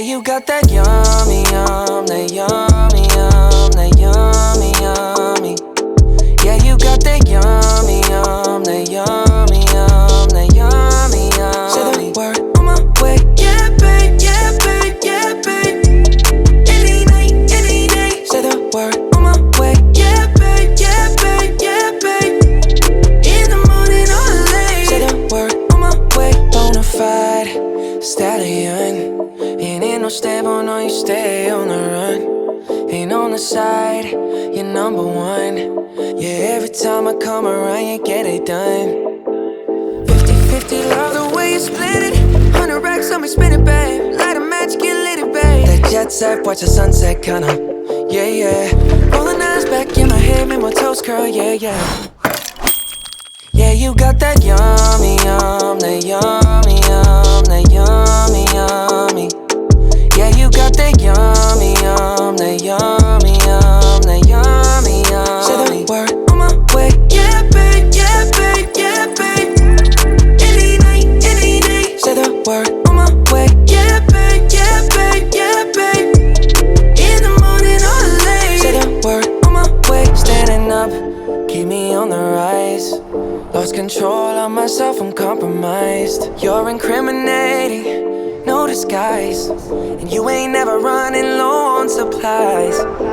you got that yummy, that yummy, that yummy, yummy. Yeah, you got that yummy, that yummy, that yummy, yummy. Say the word on my way. Yeah, babe, yeah, babe, yeah, babe. Any night, any day. Say the word on my way. Yeah, babe, yeah, babe, yeah, babe. In the morning or late. Say the word on my way. Bonafide stallion. Ain't no stable, no, you stay on the run. Ain't on the side, you're number one. Yeah, every time I come around, you get it done. 50-50, love the way you split it. 100 racks on me, spin it, babe. Light a match, get lit, it, babe. That jet set, watch the sunset, kinda. Yeah, yeah. Rolling eyes back in my head, make my toes curl, yeah, yeah. Yeah, you got that yummy, that yummy, that yummy, yummy. Yeah, you got that yummy, that yummy, that yummy, yummy. Say the word on my way. Yeah, babe, yeah, babe, yeah, babe. Any night, any day. Say the word on my way. Yeah, babe, yeah, babe, yeah, babe. In the morning or late. Say the word on my way. Standing up, keep me on the rise. Lost control of myself, I'm compromised. You're incriminating, no disguise. And you ain't never running low on supplies.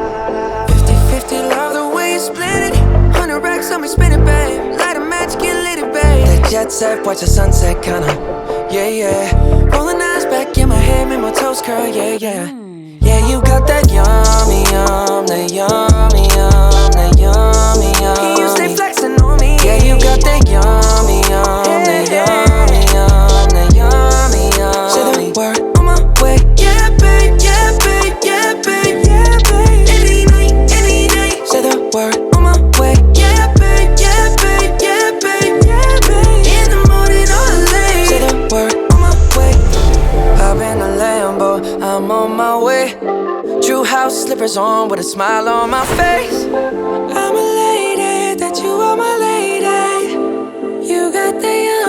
50-50, love the way you split it. 100 racks on me, spin it, babe. Light a match, get lit, it, babe. That jet set, watch the sunset, kinda. Yeah, yeah. Rolling eyes back in my head, make my toes curl, yeah, yeah. Yeah, you got that yummy, that yummy, that yummy, yummy. You stay flexing on me. Yeah, you got that yummy, that yummy, that yummy, yummy. Say the word on my way. Yeah, babe, yeah, babe, yeah, babe, yeah, babe. Any night, any day. Say the word on my way. Yeah, babe, yeah, babe, yeah, babe, yeah, babe. In the morning or late. Say the word on my way. Hop in a Lambo, I'm on my way. True house slippers on with a smile on my face. I'm elated that you are my lady. You got the